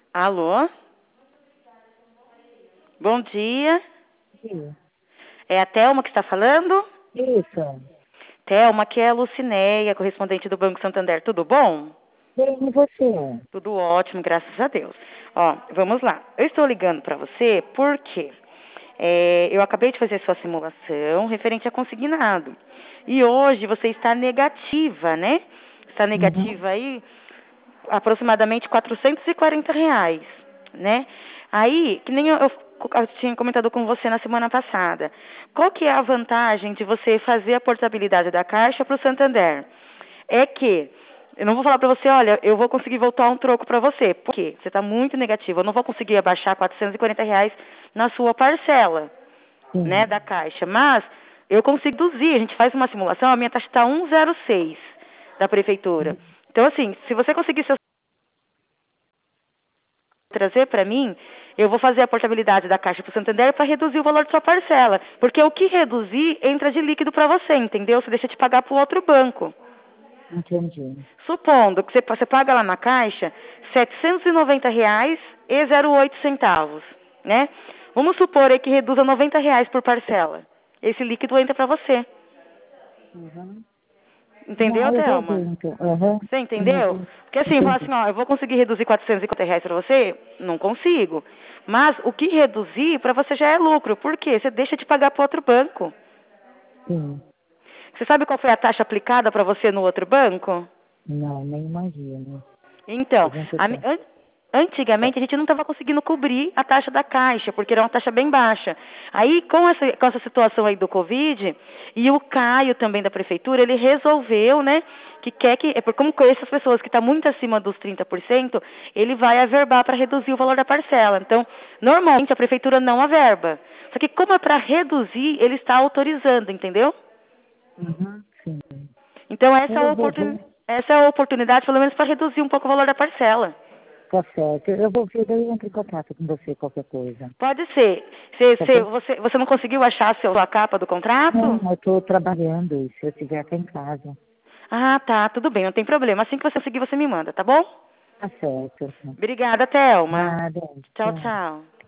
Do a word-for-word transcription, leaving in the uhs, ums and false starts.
Alô? Bom dia. Sim. É a Thelma que está falando? Isso. Thelma, aqui é a Lucinéia, correspondente do Banco Santander. Tudo bom? Bem, e você? Tudo ótimo, graças a Deus. Ó, vamos lá. Eu estou ligando para você porque é, eu acabei de fazer sua simulação referente a consignado. E hoje você está negativa, né? Está Uhum. negativa aí aproximadamente quatrocentos e quarenta reais, né? Aí, que nem eu, eu, eu tinha comentado com você na semana passada, qual que é a vantagem de você fazer a portabilidade da Caixa para o Santander? É que, eu não vou falar para você, olha, eu vou conseguir voltar um troco para você, porque você está muito negativo, eu não vou conseguir abaixar quatrocentos e quarenta reais na sua parcela, né, Sim. da Caixa, mas eu consigo reduzir, a gente faz uma simulação, a minha taxa está um vírgula zero seis da Prefeitura. Então, assim, se você conseguir seus trazer para mim, eu vou fazer a portabilidade da Caixa para o Santander para reduzir o valor da sua parcela. Porque o que reduzir entra de líquido para você, entendeu? Você deixa de pagar para o outro banco. Entendi. Supondo que você, você paga lá na Caixa setecentos e noventa reais e zero oito centavos, né? Vamos supor aí que reduza noventa reais por parcela. Esse líquido entra para você. Uhum. Entendeu, Não, eu vou Thelma? ver, então. Uhum. Você Sim, eu entendeu? vou. Porque assim, falar Entendi. assim, ó, eu vou conseguir reduzir quatrocentos e cinquenta reais para você? Não consigo. Mas o que reduzir para você já é lucro. Por quê? Você deixa de pagar para outro banco. Sim. Você sabe qual foi a taxa aplicada para você no outro banco? Não, nem imagino. A Então, gente a- tá. an- antigamente a gente não estava conseguindo cobrir a taxa da Caixa, porque era uma taxa bem baixa. Aí, com essa, com essa situação aí do Covid, e o Caio também da Prefeitura, ele resolveu, né, que quer que, é por- como com essas pessoas que estão muito acima dos trinta por cento, ele vai averbar para reduzir o valor da parcela. Então, normalmente a Prefeitura não averba. Só que como é para reduzir, ele está autorizando, entendeu? Uhum. Sim. Então, essa é Eu a vou oportun- ver. essa é a oportunidade, pelo menos, para reduzir um pouco o valor da parcela. Tá certo. Eu vou ver, daí eu entro em contato com você, qualquer coisa. Pode ser. Cê- Tá cê- bom? você, você não conseguiu achar a sua capa do contrato? Não, eu tô trabalhando. E se eu estiver aqui em casa. Ah, tá, tudo bem, não tem problema. Assim que você conseguir, você me manda, tá bom? Tá certo. Obrigada, Thelma. Nada. Tchau, Tchau. tchau.